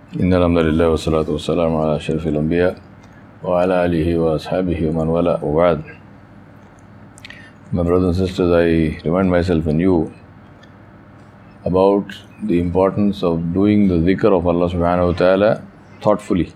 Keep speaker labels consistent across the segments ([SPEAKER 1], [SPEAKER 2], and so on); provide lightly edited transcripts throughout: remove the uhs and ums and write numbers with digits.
[SPEAKER 1] إن الحمد لله والصلاة والسلام على أشرف الأنبياء وعلى آله وأصحابه ومن والاه وبعد. My brothers and sisters, I remind myself and you about the importance of doing the dhikr of Allah subhanahu wa ta'ala thoughtfully.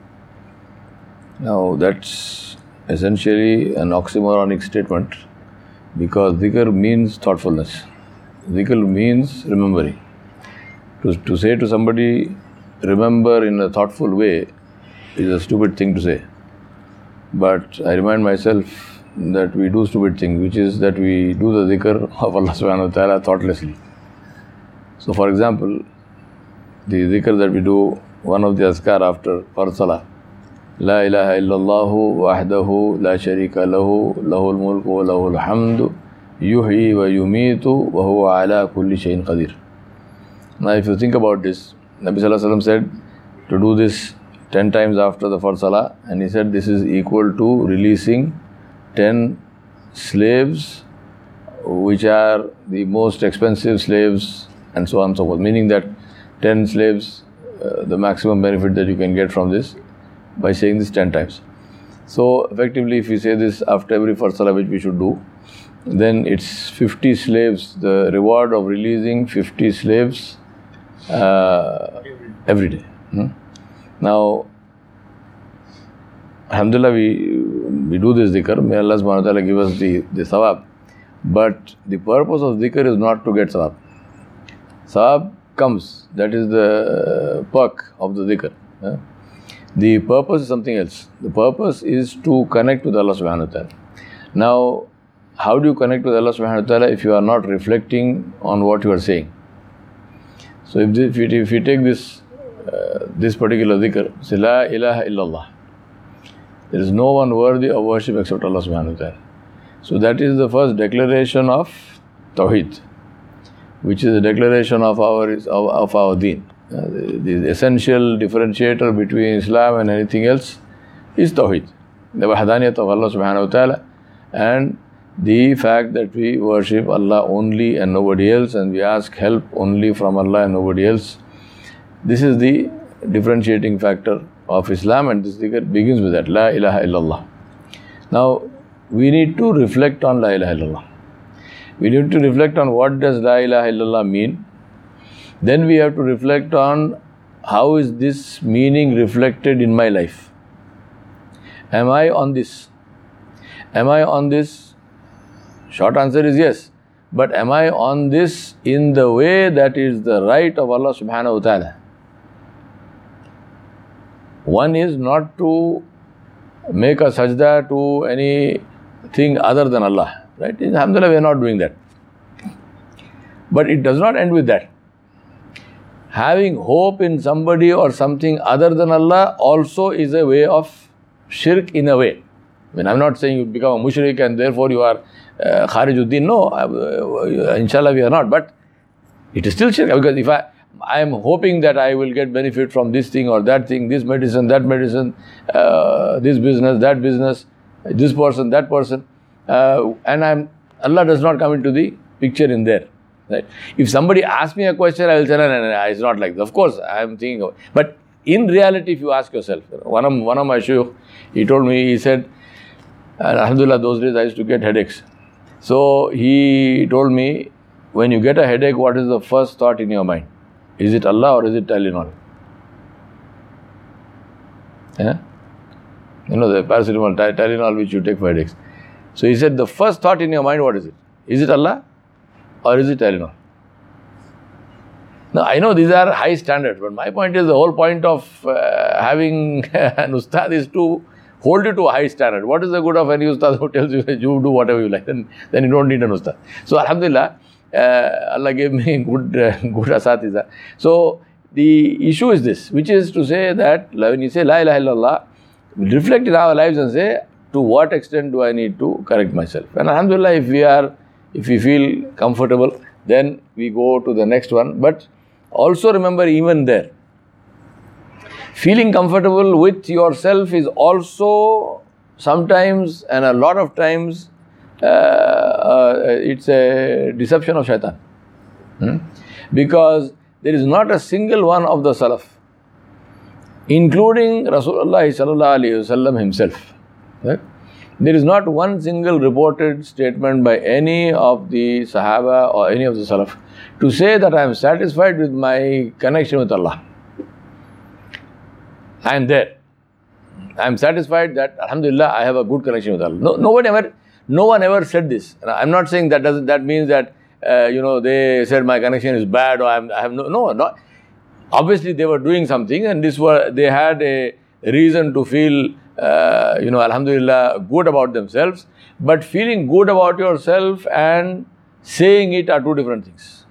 [SPEAKER 1] Now that's essentially an oxymoronic statement because dhikr means thoughtfulness. Dhikr means remembering. To say to somebody, remember in a thoughtful way is a stupid thing to say. But I remind myself that we do stupid things, which is that we do the dhikr of Allah subhanahu wa ta'ala thoughtlessly. So for example, the dhikr that we do, one of the azkar after Fard Salah, La ilaha illallahu wahdahu la sharika lahu lahul mulku wa lahul hamdu yuhyi wa yumitu wa huwa ala kulli shayin qadir. Now if you think about this, Nabi Sallallahu Alaihi Wasallam said to do this 10 times after the Fard Salah, and he said this is equal to releasing 10 slaves which are the most expensive slaves and so on and so forth, meaning that 10 slaves, the maximum benefit that you can get from this by saying this 10 times. So effectively if you say this after every Fard Salah, which we should do, then it's 50 slaves, the reward of releasing 50 slaves every day. Now, alhamdulillah, we do this dhikr. May Allah subhanahu wa ta'ala give us the sawab. But the purpose of dhikr is not to get sawab. Sawab comes, that is the perk of the dhikr. The purpose is something else. The purpose is to connect with Allah subhanahu wa ta'ala. Now, how do you connect with Allah subhanahu wa ta'ala if you are not reflecting on what you are saying? So if you take this particular dhikr, say La ilaha illallah. There is no one worthy of worship except Allah subhanahu wa ta'ala. So that is the first declaration of Tawheed, which is a declaration of our deen. The essential differentiator between Islam and anything else is Tawheed, the wahdaniyat of Allah subhanahu wa ta'ala, and the fact that we worship Allah only and nobody else, and we ask help only from Allah and nobody else. This is the differentiating factor of Islam, and this dhikr begins with that, La ilaha illallah. Now, we need to reflect on La ilaha illallah. We need to reflect on what does La ilaha illallah mean. Then we have to reflect on how is this meaning reflected in my life. Am I on this? Am I on this? Short answer is yes. But am I on this in the way that is the right of Allah subhanahu wa ta'ala? One is not to make a sajda to anything other than Allah. Right? Alhamdulillah, we are not doing that. But it does not end with that. Having hope in somebody or something other than Allah also is a way of shirk in a way. I mean, I'm not saying you become a mushrik and therefore you are Kharijuddin. No, inshallah we are not. But it is still shirk, because if I am hoping that I will get benefit from this thing or that thing, this medicine, that medicine, this business, that business, this person, that person, and Allah does not come into the picture in there. Right? If somebody asks me a question, I will say, no, it's not like that. Of course, I am thinking of it. But in reality, if you ask yourself, one of my shuyukh, he told me, he said, alhamdulillah, those days I used to get headaches. So he told me, when you get a headache, what is the first thought in your mind? Is it Allah or is it Tylenol? Yeah? You know, the paracetamol, Tylenol which you take for headaches. So he said, the first thought in your mind, what is it? Is it Allah or is it Tylenol? Now, I know these are high standards, but my point is, the whole point of having an ustad is to hold you to a high standard. What is the good of any ustad who tells you you do whatever you like? Then you don't need an ustad. So alhamdulillah, Allah gave me good asatiza. So the issue is this, which is to say that when you say La ilaha illallah, reflect in our lives and say, to what extent do I need to correct myself? And alhamdulillah, if we feel comfortable, then we go to the next one. But also remember, even there, feeling comfortable with yourself is also sometimes, and a lot of times, it's a deception of shaitan. Because there is not a single one of the Salaf including Rasulullah sallallahu alaihi wasallam himself. Right? There is not one single reported statement by any of the Sahaba or any of the Salaf to say that I am satisfied with my connection with Allah. I am there. I am satisfied that Alhamdulillah I have a good connection with Allah. No one ever said this. I am not saying that means that they said my connection is bad or I have no. Obviously they were doing something and they had a reason to feel Alhamdulillah good about themselves. But feeling good about yourself and saying it are two different things.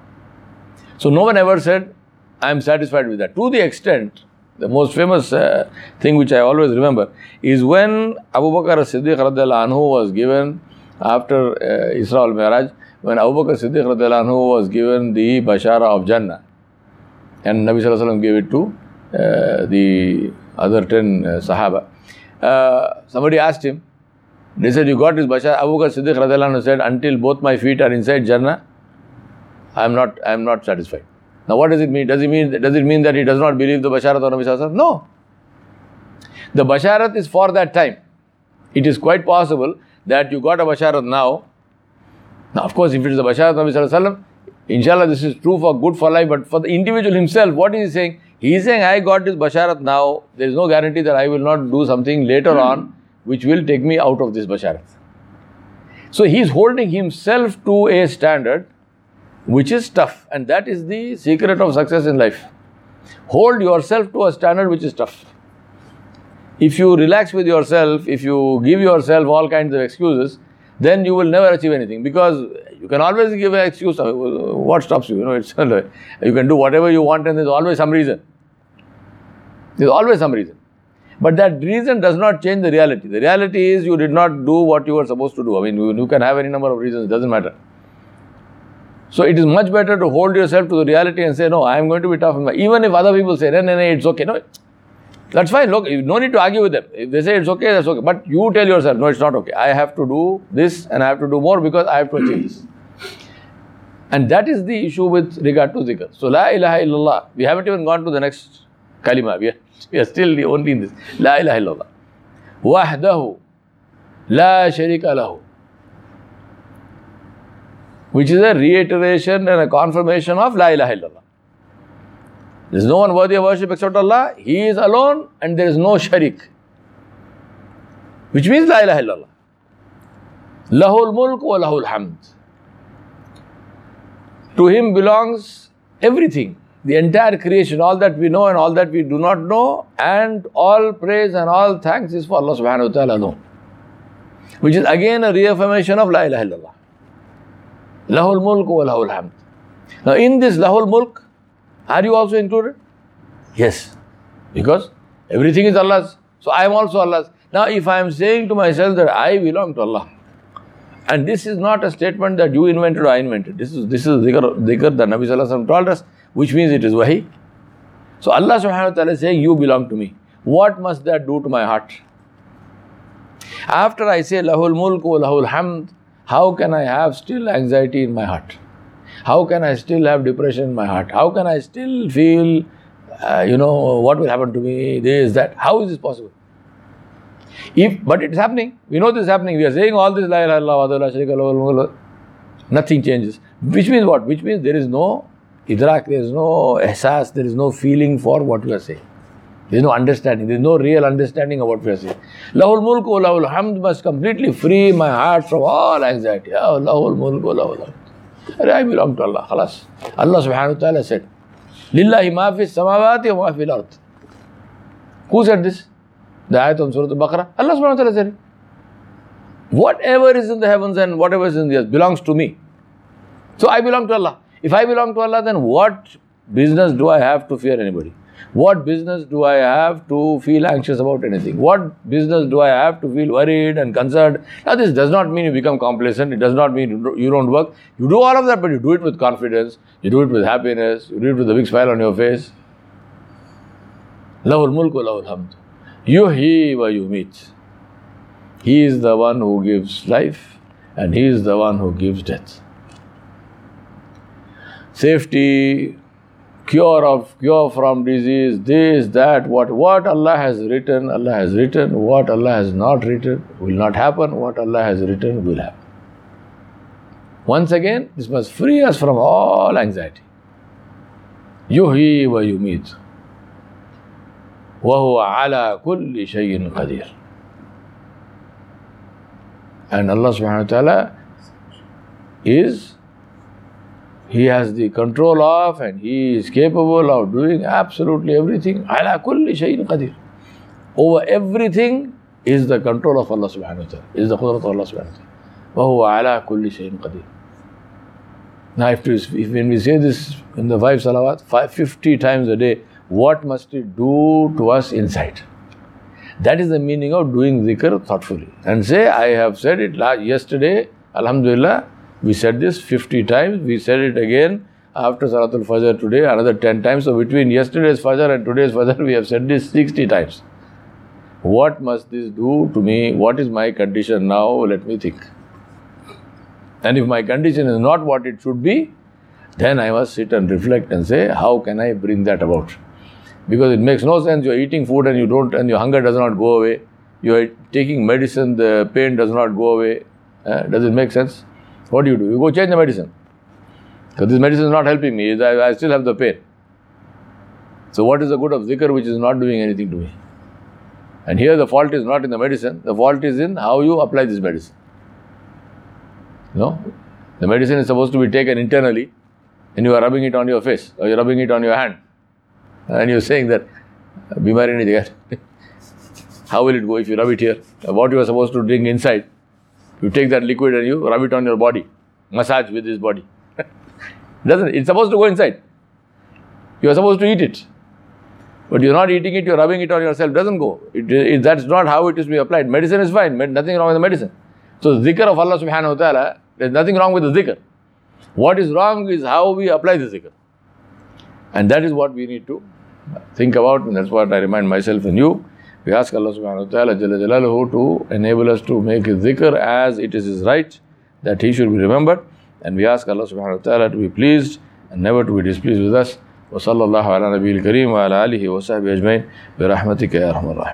[SPEAKER 1] So no one ever said I am satisfied with that. To the extent, the most famous thing which I always remember is when Abu Bakr as-Siddiq radhiyallahu anhu was given after Isra al-Mi'raj, when Abu Bakr as-Siddiq radhiyallahu anhu was given the Bashara of Jannah, and Nabi sallallahu alaihi wasallam gave it to the other 10 Sahaba. Somebody asked him, they said, you got this Bashara? Abu Bakr as-Siddiq radhiyallahu anhu said, until both my feet are inside Jannah, I am not satisfied. Now what does it mean? Does it mean that he does not believe the Basharat of Nabi sallallahu alaihi wasallam? No. The Basharat is for that time. It is quite possible that you got a Basharat now. Now of course if it is the Basharat of Nabi sallallahu alaihi wasallam, inshallah this is true for good for life, but for the individual himself, what is he saying? He is saying, I got this Basharat now, there is no guarantee that I will not do something later on which will take me out of this Basharat. So he is holding himself to a standard which is tough, and that is the secret of success in life. Hold yourself to a standard which is tough. If you relax with yourself, if you give yourself all kinds of excuses, then you will never achieve anything, because you can always give an excuse. What stops you? You can do whatever you want and there is always some reason. There is always some reason. But that reason does not change the reality. The reality is you did not do what you were supposed to do. I mean, you can have any number of reasons, it doesn't matter. So it is much better to hold yourself to the reality and say, no, I am going to be tough. Even if other people say, no, it's okay. No, that's fine. Look, no need to argue with them. If they say it's okay, that's okay. But you tell yourself, no, it's not okay. I have to do this and I have to do more because I have to achieve this. And that is the issue with regard to zikr. So, La ilaha illallah. We haven't even gone to the next kalima. We are still only in this. La ilaha illallah. Wahdahu. La sharika lahu. Which is a reiteration and a confirmation of La ilaha illallah. There is no one worthy of worship except Allah. He is alone and there is no sharik. Which means La ilaha illallah. Lahul mulk wa lahul hamd. To him belongs everything. The entire creation, all that we know and all that we do not know, and all praise and all thanks is for Allah subhanahu wa ta'ala alone. Which is again a reaffirmation of La ilaha illallah. Lahul mulk wa lahul hamd. Now in this lahul mulk, are you also included? Yes. Because everything is Allah's. So I am also Allah's. Now if I am saying to myself that I belong to Allah, and this is not a statement that you invented or I invented. This is dhikr that Nabi sallallahu alaihi wasallam told us, which means it is wahi. So Allah subhanahu wa ta'ala is saying, you belong to me. What must that do to my heart? After I say lahul mulk wa lahul hamd, how can I have still anxiety in my heart? How can I still have depression in my heart? How can I still feel, what will happen to me, this, that? How is this possible? But it is happening. We know this is happening. We are saying all this, La ilaha illallah, la sharika lahu, nothing changes. Which means what? Which means there is no idrak, there is no ihsas, there is no feeling for what we are saying. There is no understanding. There is no real understanding of what we are saying. Lahul mulk wa lahul hamd must completely free my heart from all anxiety. Lahul mulk wa lahul hamd. I belong to Allah. Khalas. Allah subhanahu wa ta'ala said, Lillahi ma fi samawati wa ma fi al-ard. Who said this? The ayat on Surah Al-Baqarah. Allah subhanahu wa ta'ala said it. Whatever is in the heavens and whatever is in the earth belongs to me. So I belong to Allah. If I belong to Allah, then what business do I have to fear anybody? What business do I have to feel anxious about anything? What business do I have to feel worried and concerned? Now this does not mean you become complacent. It does not mean you don't work. You do all of that, but you do it with confidence. You do it with happiness. You do it with a big smile on your face. Lahul mulk wa lahul hamd. Yuhyi wa yumeet. He is the one who gives life and He is the one who gives death. Safety, cure from disease, this, that, what Allah has written, Allah has written. What Allah has not written will not happen. What Allah has written will happen. Once again, this must free us from all anxiety. Yuhyi wa yumit. Wa huwa ala kulli shay'in qadir. And Allah subhanahu wa ta'ala He has the control of, and He is capable of doing absolutely everything. Ala kulli shay'in qadir. Over everything is the control of Allah subhanahu wa ta'ala. Is the qudrat of Allah subhanahu wa ta'ala. Wa huwa ala kulli shay'in qadir. Now, when we say this in the 5 salawat, 50 times a day, what must it do to us inside? That is the meaning of doing dhikr thoughtfully. And say, I have said it yesterday, alhamdulillah, we said this 50 times, we said it again after Salatul Fajr today, another 10 times. So between yesterday's Fajr and today's Fajr, we have said this 60 times. What must this do to me? What is my condition now? Let me think. And if my condition is not what it should be, then I must sit and reflect and say, how can I bring that about? Because it makes no sense. You are eating food and your hunger does not go away. You are taking medicine, the pain does not go away. Does it make sense? What do? You go change the medicine. Because this medicine is not helping me. I still have the pain. So what is the good of dhikr which is not doing anything to me? And here the fault is not in the medicine. The fault is in how you apply this medicine. No? The medicine is supposed to be taken internally, and you are rubbing it on your face, or you are rubbing it on your hand. And you are saying that, bimari nahi hai. How will it go if you rub it here? What you are supposed to drink inside, you take that liquid and you rub it on your body. Massage with this body. Doesn't it? It's supposed to go inside. You are supposed to eat it. But you are not eating it, you are rubbing it on yourself. Doesn't go. That's not how it is to be applied. Medicine is fine. Nothing wrong with the medicine. So the dhikr of Allah subhanahu wa ta'ala, there's nothing wrong with the dhikr. What is wrong is how we apply the dhikr. And that is what we need to think about, and that's what I remind myself and you. We ask Allah subhanahu wa ta'ala Jalla Jalaluhu to enable us to make his dhikr as it is his right, that he should be remembered. And we ask Allah subhanahu wa ta'ala to be pleased and never to be displeased with us. Wa sallallahu ala nabiyil kareem wa ala alihi wa sahbihi ajmain bi rahmatika ya arhamar rahimin.